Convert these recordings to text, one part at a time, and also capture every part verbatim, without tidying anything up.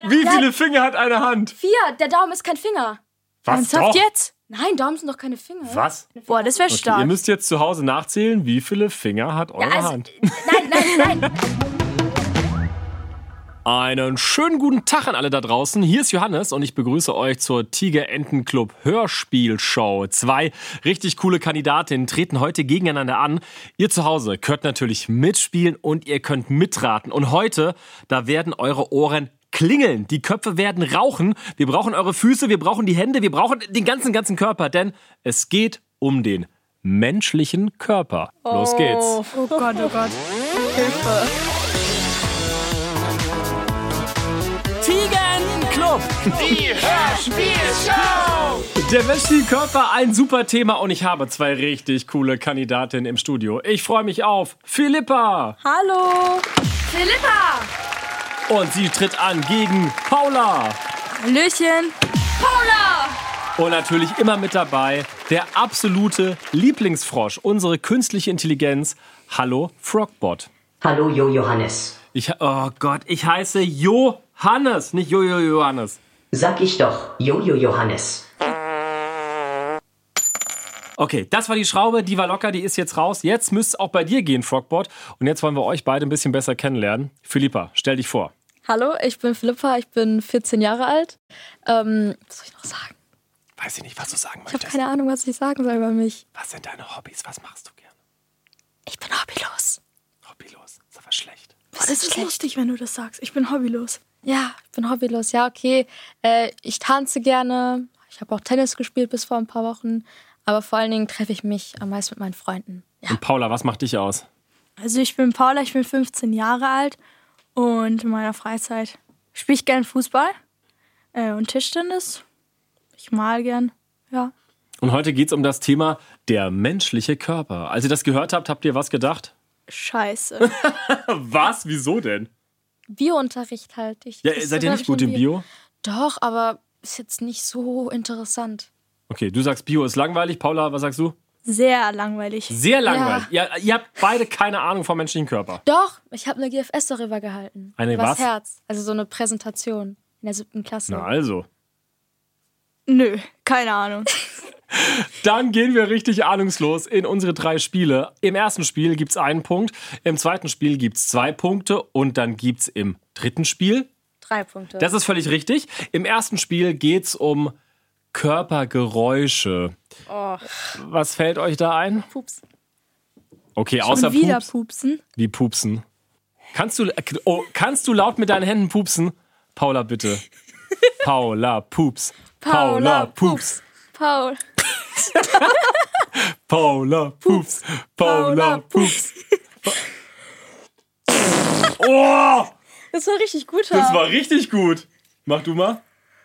Wie Ja. viele Finger hat eine Hand? Vier, der Daumen ist kein Finger. Was? Ernsthaft Doch. jetzt? Nein, Daumen sind doch keine Finger. Was? Boah, das wäre Okay, stark. ihr müsst jetzt zu Hause nachzählen, wie viele Finger hat eure Ja, also, Hand. nein, nein, nein. Einen schönen guten Tag an alle da draußen. Hier ist Johannes und ich begrüße euch zur Tiger-Enten-Club Hörspielshow. Zwei richtig coole Kandidatinnen treten heute gegeneinander an. Ihr zu Hause könnt natürlich mitspielen und ihr könnt mitraten. Und heute, da werden eure Ohren klingeln. Die Köpfe werden rauchen. Wir brauchen eure Füße, wir brauchen die Hände, wir brauchen den ganzen, ganzen Körper. Denn es geht um den menschlichen Körper. Los geht's. Oh Gott, oh Gott. Hilfe. Tiger-Enten-Club. Die Hörspielshow. Der menschliche Körper, ein super Thema und ich habe zwei richtig coole Kandidatinnen im Studio. Ich freue mich auf Philippa Hallo. Philippa! und sie tritt an gegen Paula. Hallöchen. Paula! Und natürlich immer mit dabei der absolute Lieblingsfrosch, unsere künstliche Intelligenz. Hallo Frogbot. Hallo Jo Johannes. Ich, oh Gott, ich heiße Johannes, nicht Jojo Johannes. Sag ich doch, Jojo Johannes. Okay, das war die Schraube, die war locker, die ist jetzt raus. Jetzt müsste es auch bei dir gehen, Frogbot. Und jetzt wollen wir euch beide ein bisschen besser kennenlernen. Philippa, stell dich vor. Hallo, ich bin Philippa, ich bin vierzehn Jahre alt. Ähm, was soll ich noch sagen? Weiß ich nicht, was du sagen Ich habe möchtest. keine Ahnung, was ich sagen soll über mich. Was sind deine Hobbys? Was machst du gerne? Ich bin hobbylos. Hobbylos, ist aber schlecht. Boah, das ist lustig, wenn du das sagst. Ich bin hobbylos. Ja, ich bin hobbylos. Ja, okay. Äh, ich tanze gerne. Ich habe auch Tennis gespielt bis vor ein paar Wochen. Aber vor allen Dingen treffe ich mich am meisten mit meinen Freunden. Ja. Und Paula, was macht dich aus? Also ich bin Paula, ich bin fünfzehn Jahre alt und in meiner Freizeit spiele ich gern Fußball äh, und Tischtennis. Ich mal gern, ja. Und heute geht es um das Thema der menschliche Körper. Als ihr das gehört habt, habt ihr was gedacht? Scheiße. Was? Wieso denn? Biounterricht halt. Ich, Ja, das seid ihr hab nicht ich gut in im Bio? Doch, aber ist jetzt nicht so interessant. Okay, du sagst Bio ist langweilig. Paula, was sagst du? Sehr langweilig. Sehr langweilig. Ja. Ihr, ihr habt beide keine Ahnung vom menschlichen Körper. Doch, ich habe eine G F S darüber gehalten. Eine Übers was? Herz. Also so eine Präsentation in der siebten Klasse. Na also. Nö, keine Ahnung. Dann gehen wir richtig ahnungslos in unsere drei Spiele. Im ersten Spiel gibt es einen Punkt, im zweiten Spiel gibt es zwei Punkte und dann gibt es im dritten Spiel, Drei Punkte. das ist völlig richtig, im ersten Spiel geht es um Körpergeräusche. Oh. Was fällt euch da ein? Pups. Okay, außer Und wieder Pups. pupsen. Wie pupsen? Kannst du, oh, kannst du laut mit deinen Händen pupsen? Paula, bitte. Paula, pups. Paula, pups. Paul. Paula, pups. Paula, pups. Oh, Das war richtig gut. das war richtig gut. Mach du mal.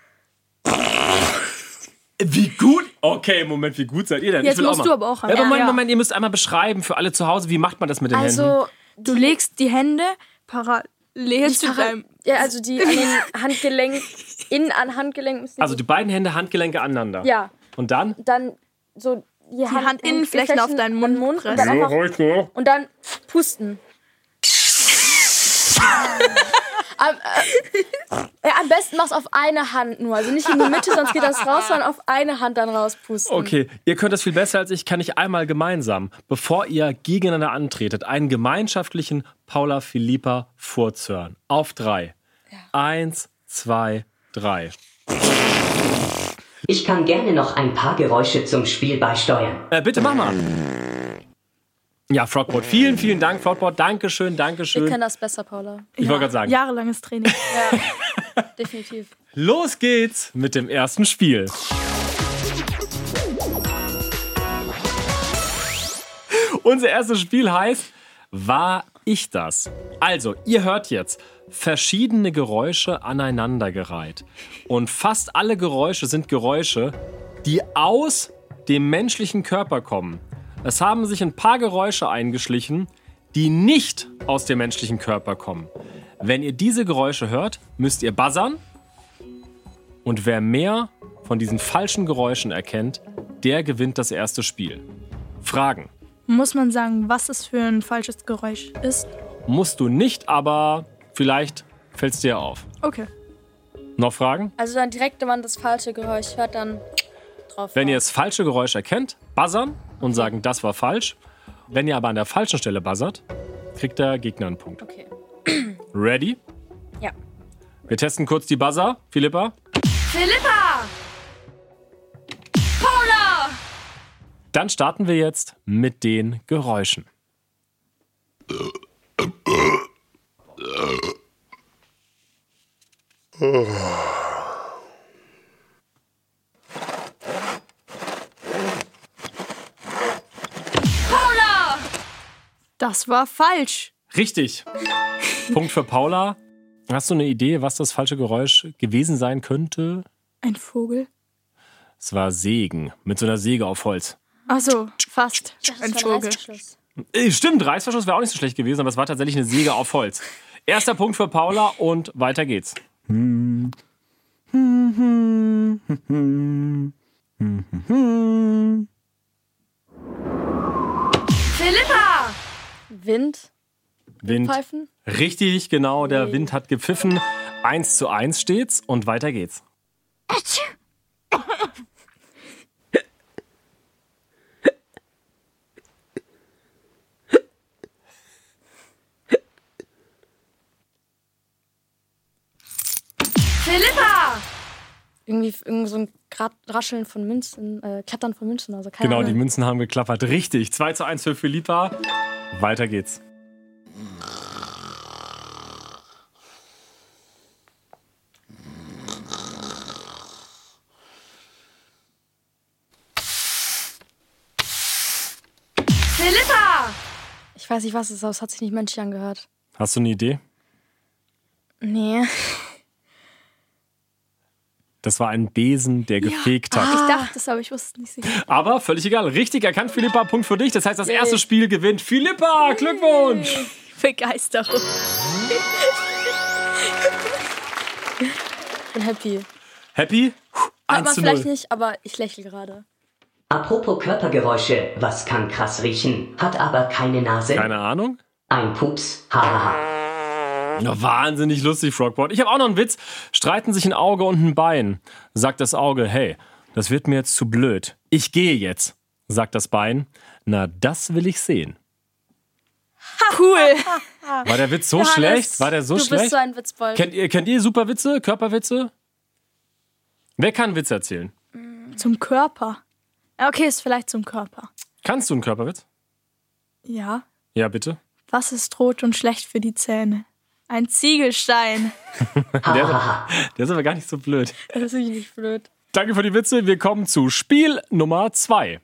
Wie gut? Okay, Moment, wie gut seid ihr denn? Jetzt Ich will musst mal. du aber auch ran. Ja, aber Moment, Ja. Moment, ihr müsst einmal beschreiben für alle zu Hause, wie macht man das mit den Händen? Also, Du legst die Hände parallel zu Para- deinem... ja, also die an den Handgelenk, innen an Handgelenk müssen die, Also die beiden Hände, Handgelenke aneinander. ja, Und dann? dann so die, Hand, Handinnenflächen auf deinen Mund und pressen. dann, einfach, heute. und dann pusten. am, äh, ja, am besten mach's auf eine Hand nur, also nicht in die Mitte, sonst geht das raus, sondern auf eine Hand dann rauspusten. Okay, ihr könnt das viel besser als ich, kann ich einmal gemeinsam, bevor ihr gegeneinander antretet, einen gemeinschaftlichen Paula Philippa Furz hören. Auf drei. Eins, zwei, drei. Ich kann gerne noch ein paar Geräusche zum Spiel beisteuern. Äh, bitte mach mal. Ja, Frogbot, vielen, vielen Dank, Frogbot. Dankeschön, Wir Dankeschön. können das besser, Paula. Ich wollte gerade sagen. Jahrelanges Training. Ja, definitiv. Los geht's mit dem ersten Spiel. Unser erstes Spiel heißt War ich das? Also, ihr hört jetzt verschiedene Geräusche aneinandergereiht. Und fast alle Geräusche sind Geräusche, die aus dem menschlichen Körper kommen. Es haben sich ein paar Geräusche eingeschlichen, die nicht aus dem menschlichen Körper kommen. Wenn ihr diese Geräusche hört, müsst ihr buzzern. Und wer mehr von diesen falschen Geräuschen erkennt, der gewinnt das erste Spiel. Fragen Muss man sagen, was es für ein falsches Geräusch ist? musst du nicht, aber vielleicht fällt es dir auf. Okay. Noch Fragen? Also dann direkt, wenn man das falsche Geräusch hört, dann drauf. Wenn ihr das falsche Geräusch erkennt, buzzern und sagen, das war falsch. Wenn ihr aber an der falschen Stelle buzzert, kriegt der Gegner einen Punkt. Okay. Ready? Ja. Wir testen kurz die Buzzer. Philippa? Philippa! Paula! Dann starten wir jetzt mit den Geräuschen. Paula! Das war falsch. Richtig. Punkt für Paula. Hast du eine Idee, was das falsche Geräusch gewesen sein könnte? Ein Vogel. Es war Sägen. Mit so einer Säge auf Holz. Ach so, fast. Das Ein war ein Vogel. Reißverschluss. Äh, Stimmt, Reißverschluss wäre auch nicht so schlecht gewesen, aber es war tatsächlich eine Säge auf Holz. Erster Punkt für Paula und weiter geht's. Philippa! Wind. Wind. Pfeifen. Richtig, genau. Der Wind hat gepfiffen. Eins zu eins steht's und weiter geht's. Philippa! Irgendwie, irgendwie so ein Grad Rascheln von Münzen, äh, Klettern von Münzen. Also keine Genau, die Ahnung. Münzen haben geklappert. Richtig. zwei zu eins für Philippa. Weiter geht's. Philippa! Ich weiß nicht, was es ist, aber es hat sich nicht menschlich angehört. Hast du eine Idee? Nee. Das war ein Besen, der gefegt hat. Ich dachte es, aber ich wusste es nicht sicher. Aber völlig egal. Richtig erkannt, Philippa. Punkt für dich. Das heißt, das erste Spiel gewinnt Philippa. Glückwunsch. Begeisterung. Ich bin happy. Happy? Hört eins man zu vielleicht null. nicht, aber ich lächle gerade. Apropos Körpergeräusche, was kann krass riechen, hat aber keine Nase? Keine Ahnung. Ein Pups, hahaha. Ja, wahnsinnig lustig, Frogboard. Ich habe auch noch einen Witz. Streiten sich ein Auge und ein Bein. Sagt das Auge, hey, das wird mir jetzt zu blöd. Ich gehe jetzt. Sagt das Bein, na, das will ich sehen. Cool. War der Witz so Johannes, schlecht? War der so du schlecht? bist so ein Witzbold. Kennt ihr, kennt ihr Superwitze, Körperwitze? Wer kann einen Witz erzählen? Zum Körper. Ja, okay, ist vielleicht zum Körper. Kannst du einen Körperwitz? Ja. Ja, bitte. Was ist rot und schlecht für die Zähne? Ein Ziegelstein. Der, der ist aber gar nicht so blöd. Das ist wirklich nicht blöd. Danke für die Witze. Wir kommen zu Spiel Nummer zwei.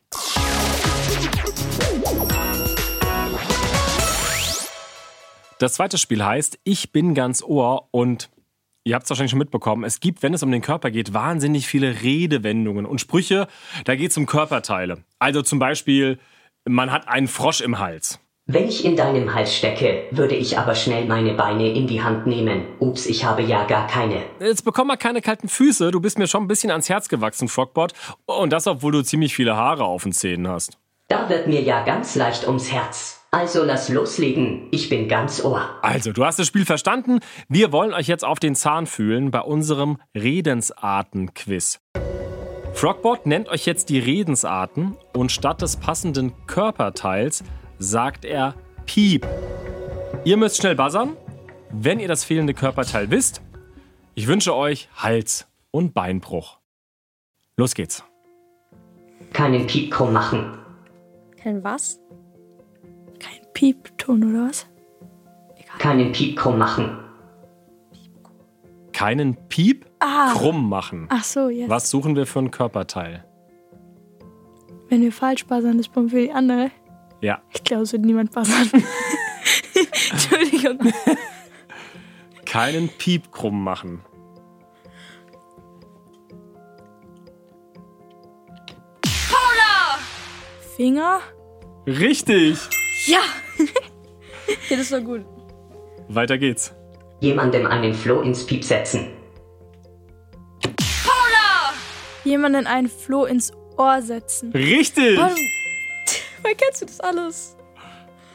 Das zweite Spiel heißt Ich bin ganz Ohr und ihr habt es wahrscheinlich schon mitbekommen, es gibt, wenn es um den Körper geht, wahnsinnig viele Redewendungen und Sprüche. Da geht es um Körperteile. Also zum Beispiel, man hat einen Frosch im Hals. Wenn ich in deinem Hals stecke, würde ich aber schnell meine Beine in die Hand nehmen. Ups, ich habe ja gar keine. Jetzt bekomm mal keine kalten Füße. Du bist mir schon ein bisschen ans Herz gewachsen, Frogboard. Und das, obwohl du ziemlich viele Haare auf den Zähnen hast. Da wird mir ja ganz leicht ums Herz. Also lass loslegen, ich bin ganz Ohr. Also, du hast das Spiel verstanden. Wir wollen euch jetzt auf den Zahn fühlen bei unserem Redensarten-Quiz. Frogboard nennt euch jetzt die Redensarten und statt des passenden Körperteils sagt er Piep. Ihr müsst schnell buzzern, wenn ihr das fehlende Körperteil wisst. Ich wünsche euch Hals- und Beinbruch. Los geht's. Keinen Piep krumm machen. Kein was? Kein Piepton oder was? Keinen Piep krumm machen. Keinen Piep Ah. krumm machen. Ach so, jetzt. Was suchen wir für ein Körperteil? Wenn wir falsch buzzern, ist Punkt für die andere. Ja. Ich glaube, es wird niemand buzzern. Entschuldigung. Keinen Piep krumm machen. Paula! Finger? Richtig. Ja. Ja, das war gut. Weiter geht's. Jemandem einen Floh ins Piep setzen. Paula! Jemanden ein Floh ins Ohr setzen. Richtig. Warum? Woher kennst du das alles?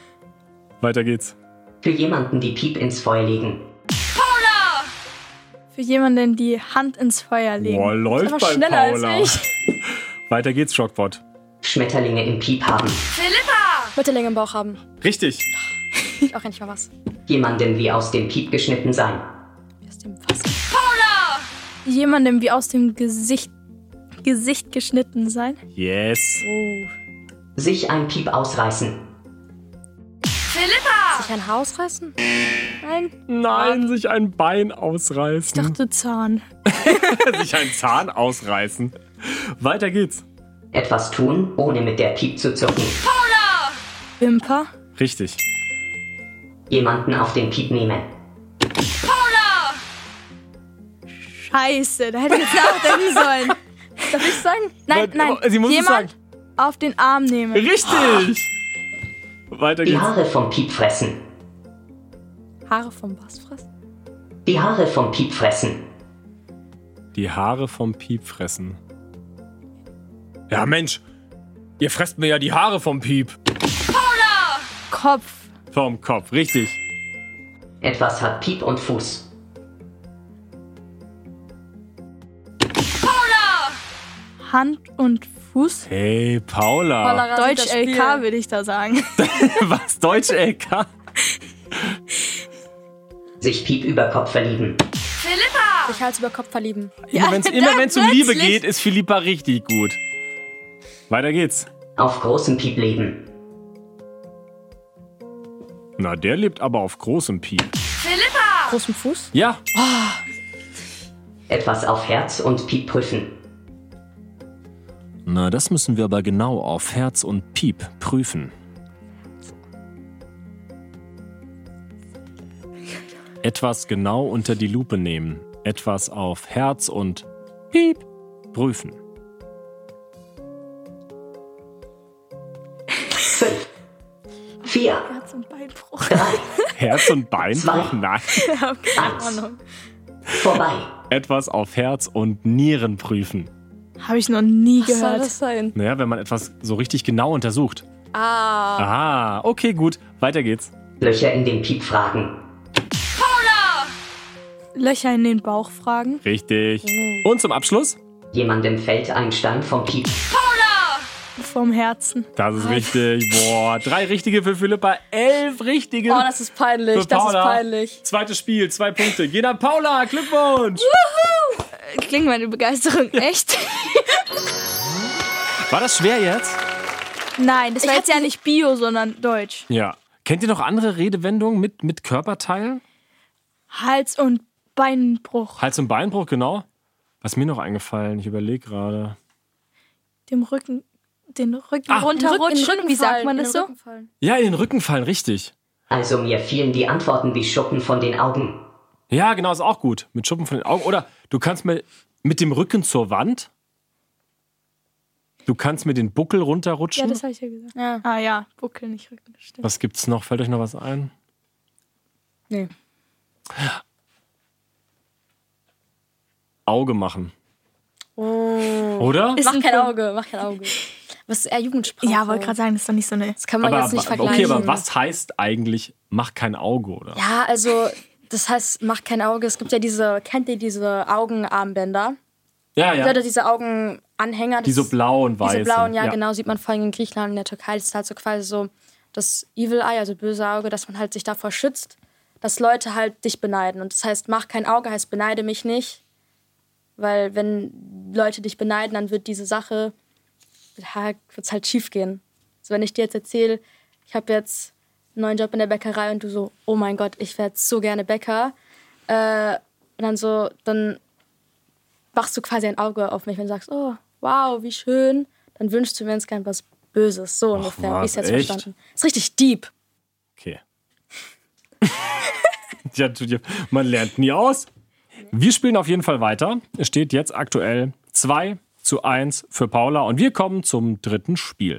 Weiter geht's. Für jemanden die Piep ins Feuer legen. Paula! Für jemanden die Hand ins Feuer legen. Boah, läuft aber bei schneller als Paula. ich. Weiter geht's, Schockbot. Schmetterlinge im Piep haben. Philippa! Mittellinge im Bauch haben. Richtig. Auch endlich mal was. Jemanden wie aus dem Piep geschnitten sein. Wie aus dem Wasser. Paula! Jemandem wie aus dem Gesicht, Gesicht geschnitten sein. Yes. Oh. Sich ein Piep ausreißen. Philippa! Sich ein Haar ausreißen? Nein, Nein, sich ein Bein ich ausreißen. dachte Zahn. sich ein Zahn ausreißen. Weiter geht's. Etwas tun, ohne mit der Piep zu zucken. Paula! Wimper. Richtig. Jemanden auf den Piep nehmen. Paula! Scheiße, da hätte ich jetzt nachdenken sollen. Darf ich sagen? Nein, nein. Sie muss es Jemand sagen. auf den Arm nehmen. Richtig. Weiter Die geht's. Haare vom Piep fressen. Haare vom was fressen? Die Haare vom Piep fressen. Die Haare vom Piep fressen. Ja, Mensch. Ihr fresst mir ja die Haare vom Piep. Paula! Kopf. Vom Kopf. Richtig. Etwas hat Piep und Fuß. Paula! Hand und Fuß. Hey, Paula. Paula rasiert Deutsch das L K Spiel. würde ich da sagen. Was? Deutsch L K? Sich Piep über Kopf verlieben. Philippa! Sich Hals über Kopf verlieben. Immer wenn es da immer wenn's um Liebe plötzlich. geht, ist Philippa richtig gut. Weiter geht's. Auf großem Piep leben. Na, der lebt aber auf großem Piep. Philippa! Großen Fuß? Ja. Etwas auf Herz und Piep prüfen. Na, das müssen wir aber genau auf Herz und Piep prüfen. Etwas genau unter die Lupe nehmen. Etwas auf Herz und Piep prüfen. Fünf. Vier. Herz- und Beinbruch. Drei. Herz und Beinbruch? Zwei. Nein. Eins. Vorbei. Etwas auf Herz und Nieren prüfen. Habe ich noch nie Was soll gehört. das sein? Naja, wenn man etwas so richtig genau untersucht. Ah. Ah, okay, gut. Weiter geht's. Löcher in den Piep fragen. Paula! Löcher in den Bauch fragen. Richtig. Und zum Abschluss? Jemandem fällt ein Stein vom Piep. Paula! Vom Herzen. Das ist richtig. Boah, drei richtige für Philippa, elf richtige. Oh, das ist peinlich. Für Das ist Paula. peinlich. Zweites Spiel, zwei Punkte. Gehen an Paula, Glückwunsch. Klingt meine Begeisterung echt? War das schwer jetzt? Nein, das war Ich jetzt ja hab- nicht Bio, sondern Deutsch. Ja. Kennt ihr noch andere Redewendungen mit, mit Körperteilen? Hals- und Beinbruch. Hals- und Beinbruch, genau. Was ist mir noch eingefallen? Ich überlege gerade. Dem Rücken, den Rücken Ah, runterrutschen. Wie sagt man das so? Ja, in den Rücken fallen, richtig. Also mir fielen die Antworten wie Schuppen von den Augen. Ja, genau, ist auch gut. Mit Schuppen von den Augen. Oder du kannst mir mit dem Rücken zur Wand. Du kannst mir den Buckel runterrutschen. Ja, das habe ich ja gesagt. Ja. Ah ja, Buckel, nicht Rücken. das Stimmt. Was gibt's noch? Fällt euch noch was ein? Nee. Auge machen. Oh. Oder? Ist Mach ein kein Film. Auge, mach kein Auge. Was ist eher Jugendsprache? Ja, wollte gerade sagen, das ist doch nicht so eine. Das kann man aber, jetzt nicht aber, vergleichen. okay, aber was heißt eigentlich, mach kein Auge, oder? Ja, also, das heißt, mach kein Auge. Es gibt ja diese, kennt ihr diese Augenarmbänder? Ja, Ja. ja. Diese Augenanhänger. Die so das- blau und weiß. Diese blauen, ja, ja, genau, sieht man vor allem in Griechenland und in der Türkei. Das ist halt so quasi so das Evil Eye, also böse Auge, dass man halt sich davor schützt, dass Leute halt dich beneiden. Und das heißt, mach kein Auge, heißt beneide mich nicht. Weil wenn Leute dich beneiden, dann wird diese Sache, ja, wird's halt schief gehen. Also wenn ich dir jetzt erzähle, ich habe jetzt einen neuen Job in der Bäckerei und du so, oh mein Gott, ich werde so gerne Bäcker. Äh, und dann so, dann machst du quasi ein Auge auf mich, wenn du sagst, oh, wow, wie schön, dann wünschst du mir insgesamt was Böses. So ungefähr, wie ich es was, jetzt echt? verstanden. Ist richtig deep. Okay. ja, man lernt nie aus. Wir spielen auf jeden Fall weiter. Es steht jetzt aktuell zwei zu eins für Paula und wir kommen zum dritten Spiel.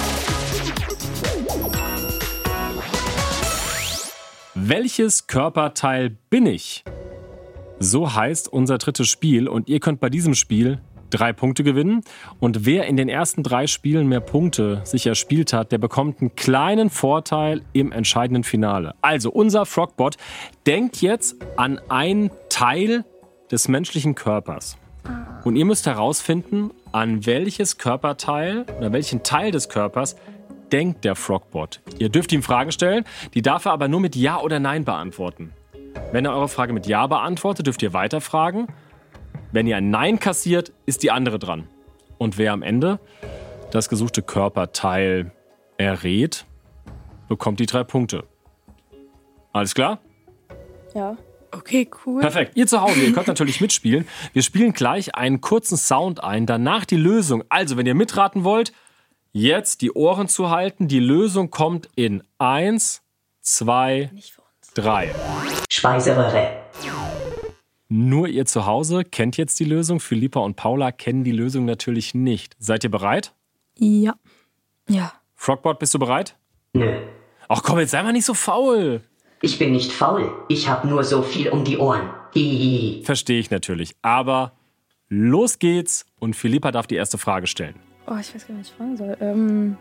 Welches Körperteil bin ich? So heißt unser drittes Spiel und ihr könnt bei diesem Spiel drei Punkte gewinnen. Und wer in den ersten drei Spielen mehr Punkte sich erspielt hat, der bekommt einen kleinen Vorteil im entscheidenden Finale. Also unser Frogbot denkt jetzt an einen Teil des menschlichen Körpers. Und ihr müsst herausfinden, an welches Körperteil oder welchen Teil des Körpers denkt der Frogbot. Ihr dürft ihm Fragen stellen, die darf er aber nur mit Ja oder Nein beantworten. Wenn er eure Frage mit Ja beantwortet, dürft ihr weiterfragen. Wenn ihr ein Nein kassiert, ist die andere dran. Und wer am Ende das gesuchte Körperteil errät, bekommt die drei Punkte. Alles klar? Ja. Okay, cool. Perfekt. Ihr zu Hause, ihr könnt natürlich mitspielen. Wir spielen gleich einen kurzen Sound ein, danach die Lösung. Also, wenn ihr mitraten wollt, jetzt die Ohren zu halten. Die Lösung kommt in eins, zwei, drei. Speiseröhre. Nur ihr zu Hause kennt jetzt die Lösung. Philippa und Paula kennen die Lösung natürlich nicht. Seid ihr bereit? Ja. Ja. Frogbot, bist du bereit? Nö. Ach komm, jetzt sei mal nicht so faul. Ich bin nicht faul. Ich hab nur so viel um die Ohren. Hihihi. Verstehe ich natürlich. Aber los geht's und Philippa darf die erste Frage stellen. Oh, ich weiß gar nicht, was ich fragen soll. Ähm.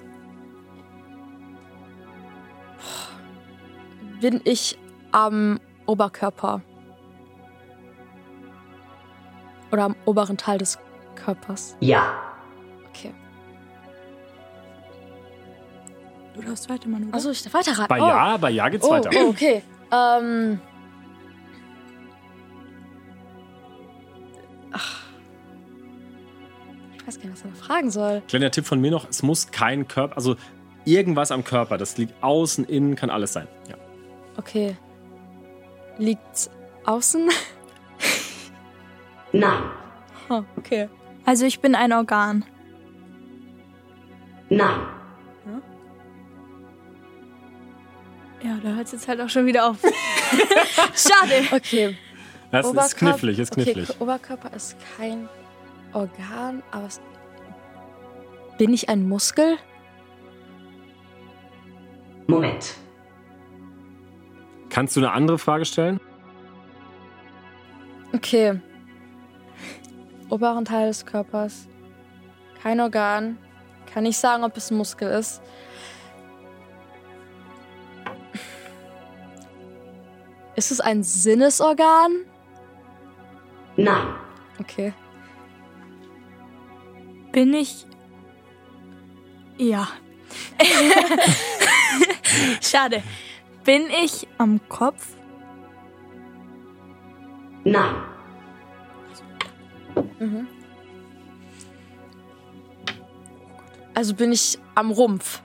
Bin ich am Oberkörper? Oder am oberen Teil des Körpers? Ja. Okay. Du darfst weitermachen, oder? Achso, ich darf weiterraten. Bei oh. Ja, bei Ja geht's oh, weiter. Oh, okay. Ähm. Ach. Ich weiß gar nicht, was ich noch fragen soll. Kleiner Tipp von mir noch, es muss kein Körper, also irgendwas am Körper, das liegt außen, innen, kann alles sein. Ja. Okay. Liegt's außen? Nein. Oh, okay. Also ich bin ein Organ. Nein. Ja, da hört es jetzt halt auch schon wieder auf. Schade. Okay. Das ist Oberkörper- knifflig, ist knifflig. Okay, Oberkörper ist kein Organ, aber es bin ich ein Muskel? Moment. Kannst du eine andere Frage stellen? Okay. Oberen Teil des Körpers. Kein Organ. Kann nicht sagen, ob es ein Muskel ist. Ist es ein Sinnesorgan? Nein. Okay. Bin ich... Ja. Schade. Bin ich am Kopf? Nein. Also bin ich am Rumpf.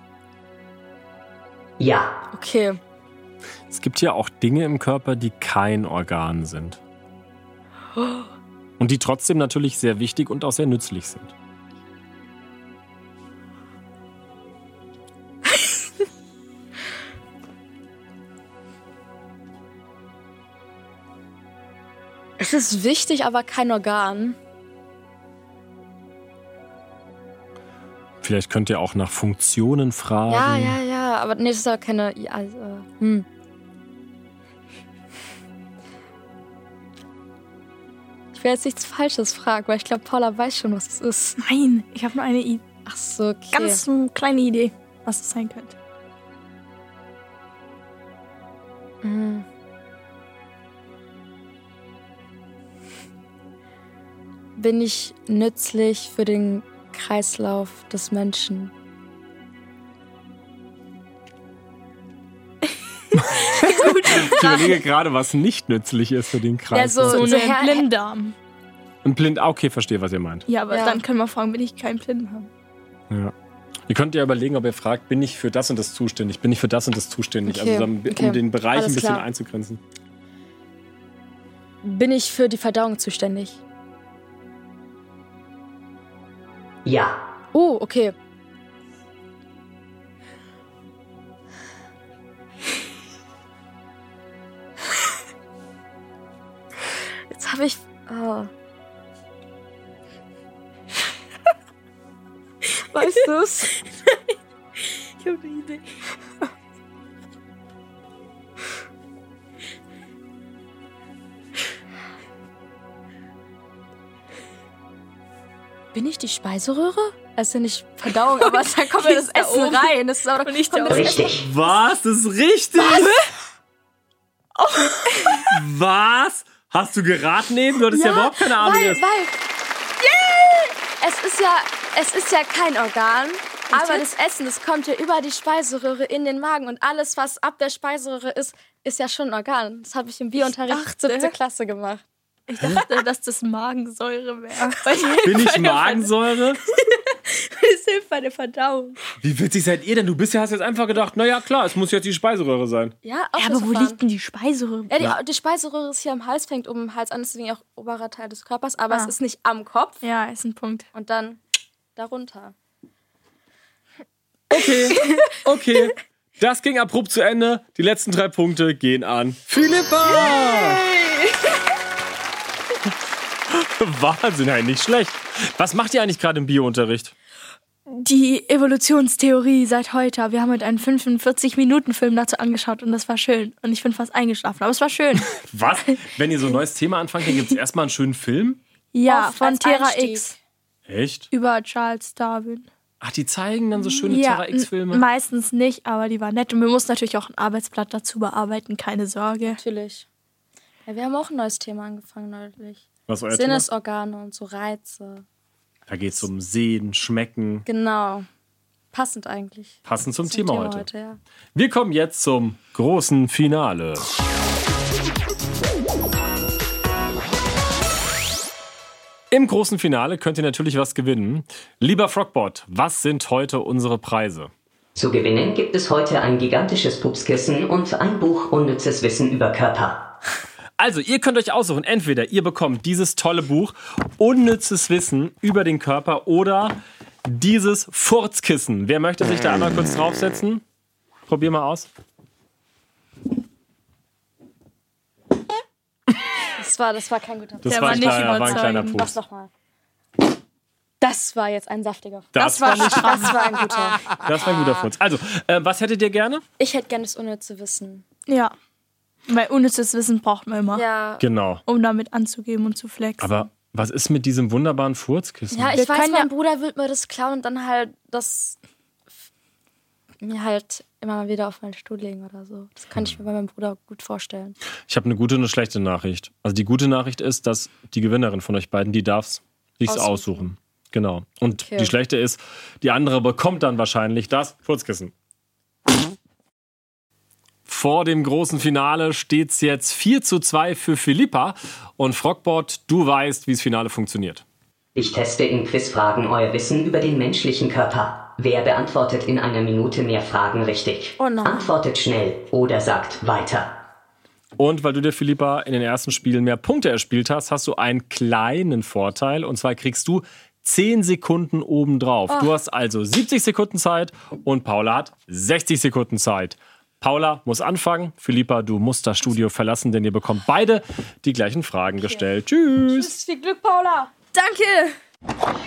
Ja. Okay. Es gibt ja auch Dinge im Körper, die kein Organ sind. Und die trotzdem natürlich sehr wichtig und auch sehr nützlich sind. Es ist wichtig, aber kein Organ. Vielleicht könnt ihr auch nach Funktionen fragen. Ja, ja, ja. Aber nee, das ist ja keine... ja, Also, hm. Ich will jetzt nichts Falsches fragen, weil ich glaube, Paula weiß schon, was es ist. Nein, ich habe nur eine I Ach so, okay. ganz eine kleine Idee, was es sein könnte. Hm. Bin ich nützlich für den Kreislauf des Menschen? Ich überlege gerade, was nicht nützlich ist für den Kreis. Ja, So so ein Her- Blinddarm. Ein Blind, ah, okay, verstehe, was ihr meint. Ja, aber Ja. dann können wir fragen, bin ich kein Blinddarm? Ja. Ihr könnt ja überlegen, ob ihr fragt, bin ich für das und das zuständig? Bin ich für das und das zuständig? Okay, Also um okay. den Bereich Alles ein bisschen klar. einzugrenzen. Bin ich für die Verdauung zuständig? Ja. Oh, okay. Jetzt habe ich... Oh. Weißt du's? Ich habe eine Idee. Bin ich die Speiseröhre? Das ist ja nicht Verdauung, aber da kommt ja das da Essen oben. rein. Das ist aber Und nicht kommt da das oben. Essen- Richtig. Was? Das ist richtig! Was? Hast du geraten eben? Du hattest ja, ja überhaupt keine Ahnung. Weil, weil, yeah! es, ist ja, es ist ja kein Organ, aber das Essen, das kommt ja über die Speiseröhre in den Magen. Und alles, was ab der Speiseröhre ist, ist ja schon ein Organ. Das habe ich im Biounterricht siebte Klasse gemacht. Ich dachte, dass das Magensäure wäre. Bin ich Magensäure? Das hilft bei der Verdauung. Wie witzig seid ihr denn? Du bist ja, hast jetzt einfach gedacht, naja klar, es muss jetzt die Speiseröhre sein. Ja, auch ja, aber wo liegt denn die Speiseröhre? Ja, die, die Speiseröhre ist hier am Hals, fängt oben im Hals an, deswegen auch oberer Teil des Körpers, aber Ah. es ist nicht am Kopf. Ja, ist ein Punkt. Und dann darunter. Okay, okay. Das ging abrupt zu Ende. Die letzten drei Punkte gehen an Philippa. Wahnsinn, hey, nicht schlecht. Was macht ihr eigentlich gerade im Biounterricht? Die Evolutionstheorie seit heute. Wir haben heute einen fünfundvierzig-Minuten-Film dazu angeschaut und das war schön. Und ich bin fast eingeschlafen, aber es war schön. Was? Wenn ihr so ein neues Thema anfangt, dann gibt es erstmal einen schönen Film? Ja, Auf- von als Terra Einstieg. X. Echt? Über Charles Darwin. Ach, die zeigen dann so schöne Ja, Terra X-Filme? n- meistens nicht, aber die waren nett. Und wir mussten natürlich auch ein Arbeitsblatt dazu bearbeiten, keine Sorge. Natürlich. Ja, wir haben auch ein neues Thema angefangen neulich. Was war euer Thema? Sinnesorgane und so Reize. Da geht es um Sehen, Schmecken. Genau. Passend eigentlich. Passend zum, Zum Thema, heute. heute ja. Wir kommen jetzt zum großen Finale. Im großen Finale könnt ihr natürlich was gewinnen. Lieber Frogbot, was sind heute unsere Preise? Zu gewinnen gibt es heute ein gigantisches Pupskissen und ein Buch Unnützes Wissen über Körper. Also, ihr könnt euch aussuchen, entweder ihr bekommt dieses tolle Buch Unnützes Wissen über den Körper oder dieses Furzkissen. Wer möchte sich da einmal kurz draufsetzen? Probier mal aus. Das war, das war kein guter Das Der war, war ein nicht kleiner, war ein kleiner überzeugend. Mach's Pups. nochmal. Das war jetzt ein saftiger. Das, war nicht, Das war ein guter. das war ein guter Furz. Also, äh, was hättet ihr gerne? Ich hätte gerne das unnütze Wissen. Ja. Weil unnützes Wissen braucht man immer, Ja, Genau. um damit anzugeben und zu flexen. Aber was ist mit diesem wunderbaren Furzkissen? ja Wir ich weiß, können mein ja- Bruder wird mir das klauen und dann halt das mir halt immer mal wieder auf meinen Stuhl legen oder so. Das kann ich mir bei meinem Bruder gut vorstellen. Ich habe eine gute und eine schlechte Nachricht. Also die gute Nachricht ist, dass die Gewinnerin von euch beiden, die darf sich's Aussuchen. aussuchen. Genau. Und Okay. die schlechte ist, die andere bekommt dann wahrscheinlich das Furzkissen. Vor dem großen Finale steht es jetzt vier zu zwei für Philippa. Und Frogbot, du weißt, wie das Finale funktioniert. Ich teste in Quizfragen euer Wissen über den menschlichen Körper. Wer beantwortet in einer Minute mehr Fragen richtig? Oh nein. Antwortet schnell oder sagt weiter. Und weil du dir, Philippa, in den ersten Spielen mehr Punkte erspielt hast, hast du einen kleinen Vorteil. Und zwar kriegst du zehn Sekunden obendrauf. Du hast also siebzig Sekunden Zeit und Paula hat sechzig Sekunden Zeit. Paula muss anfangen. Philippa, du musst das Studio verlassen, denn ihr bekommt beide die gleichen Fragen gestellt. Tschüss. Tschüss, viel Glück, Paula. Danke!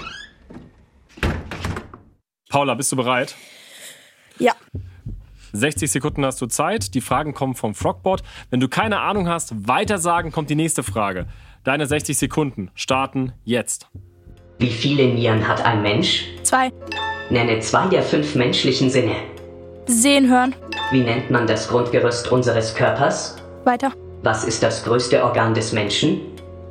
Paula, bist du bereit? Ja. sechzig Sekunden hast du Zeit. Die Fragen kommen vom Frogbot. Wenn du keine Ahnung hast, weitersagen, kommt die nächste Frage. Deine sechzig Sekunden starten jetzt. Wie viele Nieren hat ein Mensch? Zwei. Nenne zwei der fünf menschlichen Sinne. Sehen, hören. Wie nennt man das Grundgerüst unseres Körpers? Weiter. Was ist das größte Organ des Menschen?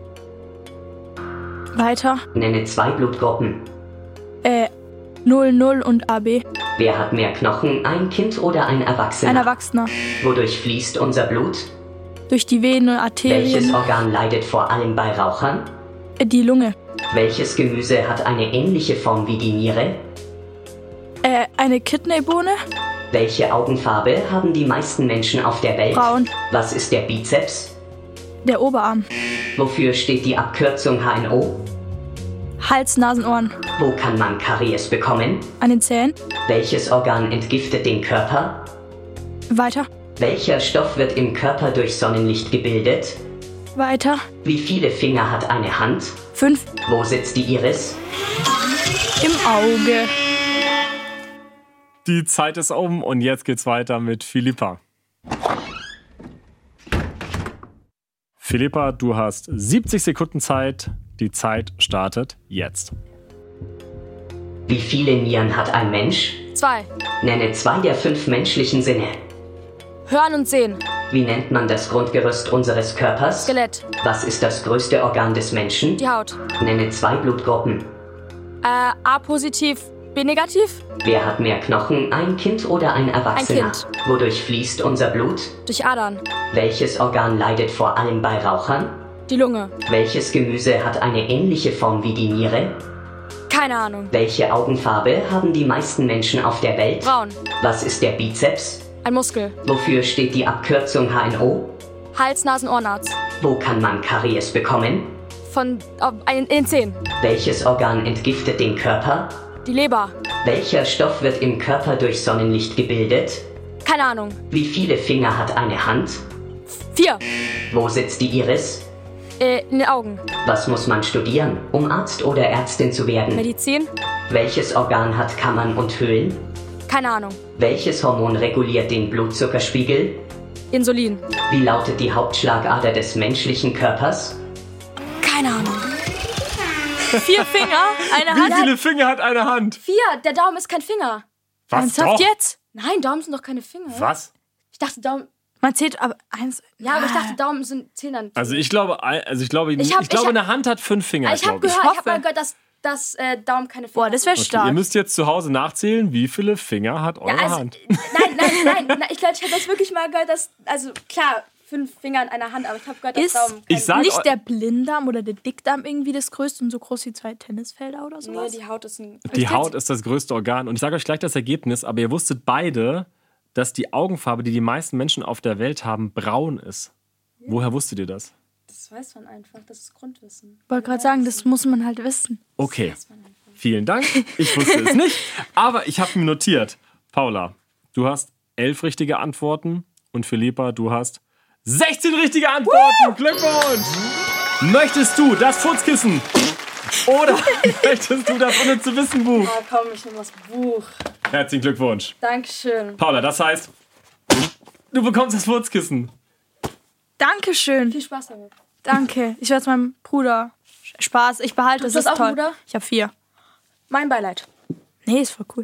Weiter. Nenne zwei Blutgruppen. Äh, null, null und A B. Wer hat mehr Knochen, ein Kind oder ein Erwachsener? Ein Erwachsener. Wodurch fließt unser Blut? Durch die Venen und Welches Arterien. Organ leidet vor allem bei Rauchern? Äh, die Lunge. Welches Gemüse hat eine ähnliche Form wie die Niere? Äh, eine Kidneybohne. Welche Augenfarbe haben die meisten Menschen auf der Welt? Braun. Was ist der Bizeps? Der Oberarm. Wofür steht die Abkürzung H N O? Hals, Nasen, Ohren. Wo kann man Karies bekommen? An den Zähnen. Welches Organ entgiftet den Körper? Weiter. Welcher Stoff wird im Körper durch Sonnenlicht gebildet? Weiter. Wie viele Finger hat eine Hand? Fünf. Wo sitzt die Iris? Im Auge. Die Zeit ist um und jetzt geht's weiter mit Philippa. Philippa, du hast siebzig Sekunden Zeit. Die Zeit startet jetzt. Wie viele Nieren hat ein Mensch? Zwei. Nenne zwei der fünf menschlichen Sinne. Hören und sehen. Wie nennt man das Grundgerüst unseres Körpers? Skelett. Was ist das größte Organ des Menschen? Die Haut. Nenne zwei Blutgruppen. Äh, A-positiv, B-negativ? Wer hat mehr Knochen, ein Kind oder ein Erwachsener? Ein Kind. Wodurch fließt unser Blut? Durch Adern. Welches Organ leidet vor allem bei Rauchern? Die Lunge. Welches Gemüse hat eine ähnliche Form wie die Niere? Keine Ahnung. Welche Augenfarbe haben die meisten Menschen auf der Welt? Braun. Was ist der Bizeps? Ein Muskel. Wofür steht die Abkürzung H N O? Hals, Nasen, Ohrenarzt. Wo kann man Karies bekommen? Von äh, in, in den Zähnen. Welches Organ entgiftet den Körper? Die Leber. Welcher Stoff wird im Körper durch Sonnenlicht gebildet? Keine Ahnung. Wie viele Finger hat eine Hand? Vier. Wo sitzt die Iris? Äh, in den Augen. Was muss man studieren, um Arzt oder Ärztin zu werden? Medizin. Welches Organ hat Kammern und Höhlen? Keine Ahnung. Welches Hormon reguliert den Blutzuckerspiegel? Insulin. Wie lautet die Hauptschlagader des menschlichen Körpers? Keine Ahnung. Vier Finger, eine Wie Hand. viele Finger hat eine Hand? Vier. Der Daumen ist kein Finger. Was Ernsthaft doch? jetzt? Nein, Daumen sind doch keine Finger. Was? Ich dachte, Daumen. Man zählt aber eins. Ja, aber ich dachte, Daumen sind Zehner. Also ich glaube, also ich glaube, ich, Ich hab- ich glaube, ich hab- eine Hand hat fünf Finger. ich habe glaube ich. gehört, ich habe hoffe. mal gehört, dass, dass äh, Daumen keine Finger Boah, das wäre Okay, stark. ihr müsst jetzt zu Hause nachzählen, wie viele Finger hat eure Ja, also, Hand. Nein, nein, nein, nein. Ich glaube, ich habe das wirklich mal gehört, dass. Also klar, fünf Finger in einer Hand, aber ich habe gehört, dass Ist- Daumen. Ich sag eu- Nicht der Blinddarm oder der Dickdarm irgendwie das größte und so groß wie zwei Tennisfelder oder Nee, sowas? die Haut ist ein. Die Haut ist das größte Organ. Und ich sage euch gleich das Ergebnis, aber ihr wusstet beide, dass die Augenfarbe, die die meisten Menschen auf der Welt haben, braun ist. Woher wusstet ihr das? Das weiß man einfach, das ist Grundwissen. Ich wollte gerade sagen, das muss man halt wissen. Okay, vielen Dank. Ich wusste es nicht, aber ich habe mir notiert. Paula, du hast elf richtige Antworten und Philippa, du hast sechzehn richtige Antworten. Glückwunsch! Möchtest du das Furzkissen oder möchtest du das Ohne-zu-wissen-Buch? Ah, komm, ich nehme das Buch. Herzlichen Glückwunsch. Dankeschön. Paula, das heißt, du bekommst das Furzkissen. Dankeschön. Viel Spaß damit. Danke. Ich werde es meinem Bruder. Spaß, ich behalte es. Du hast ist auch toll. einen Bruder? Ich habe vier. Mein Beileid. Nee, ist voll cool.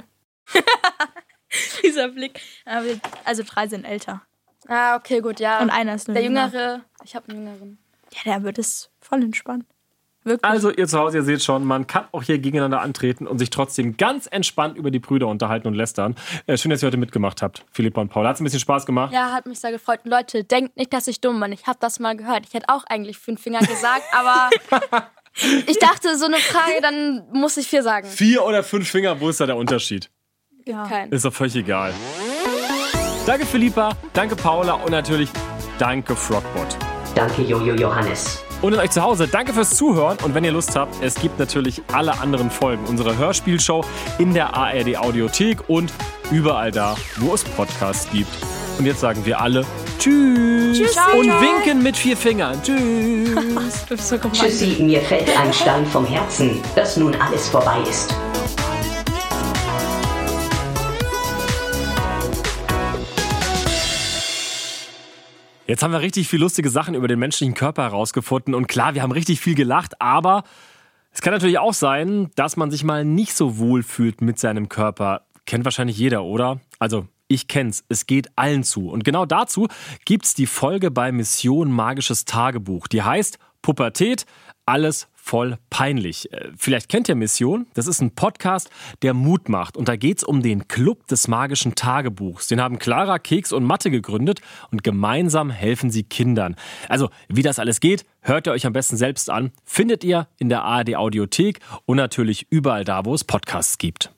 Dieser Blick. Aber wir- Also drei sind älter. Ah, okay, gut, ja. Und einer ist nur Der jünger. Jüngere, ich habe einen Jüngeren. Ja, der wird es voll entspannt. Wirklich. Also ihr zu Hause, ihr seht schon, man kann auch hier gegeneinander antreten und sich trotzdem ganz entspannt über die Brüder unterhalten und lästern. Äh, schön, dass ihr heute mitgemacht habt, Philippa und Paula. Hat es ein bisschen Spaß gemacht? Ja, hat mich sehr gefreut. Und Leute, denkt nicht, dass ich dumm bin. Ich habe das mal gehört. Ich hätte auch eigentlich fünf Finger gesagt, aber ich dachte, so eine Frage, dann muss ich vier sagen. Vier oder fünf Finger, wo ist da der Unterschied? ja. Kein. Ist doch völlig egal. Danke Philippa, danke Paula und natürlich danke Frogbot. Danke Jojo Johannes. Und an euch zu Hause, danke fürs Zuhören. Und wenn ihr Lust habt, es gibt natürlich alle anderen Folgen unserer Hörspielshow in der A R D Audiothek und überall da, wo es Podcasts gibt. Und jetzt sagen wir alle Tschüss. Tschüss. Und Ciao. winken mit vier Fingern. Tschüss. Das wird so gemein. Tschüssi, mir fällt ein Stein vom Herzen, dass nun alles vorbei ist. Jetzt haben wir richtig viel lustige Sachen über den menschlichen Körper herausgefunden. Und klar, wir haben richtig viel gelacht, aber es kann natürlich auch sein, dass man sich mal nicht so wohl fühlt mit seinem Körper. Kennt wahrscheinlich jeder, oder? Also, ich kenn's. Es geht allen zu. Und genau dazu gibt's die Folge bei Mission Magisches Tagebuch. Die heißt Pubertät, alles voll peinlich. Äh, Vielleicht kennt ihr Mission. Das ist ein Podcast, der Mut macht. Und da geht's um den Club des magischen Tagebuchs. Den haben Clara, Keks und Mathe gegründet und gemeinsam helfen sie Kindern. Also, wie das alles geht, hört ihr euch am besten selbst an. Findet ihr in der A R D Audiothek und natürlich überall da, wo es Podcasts gibt.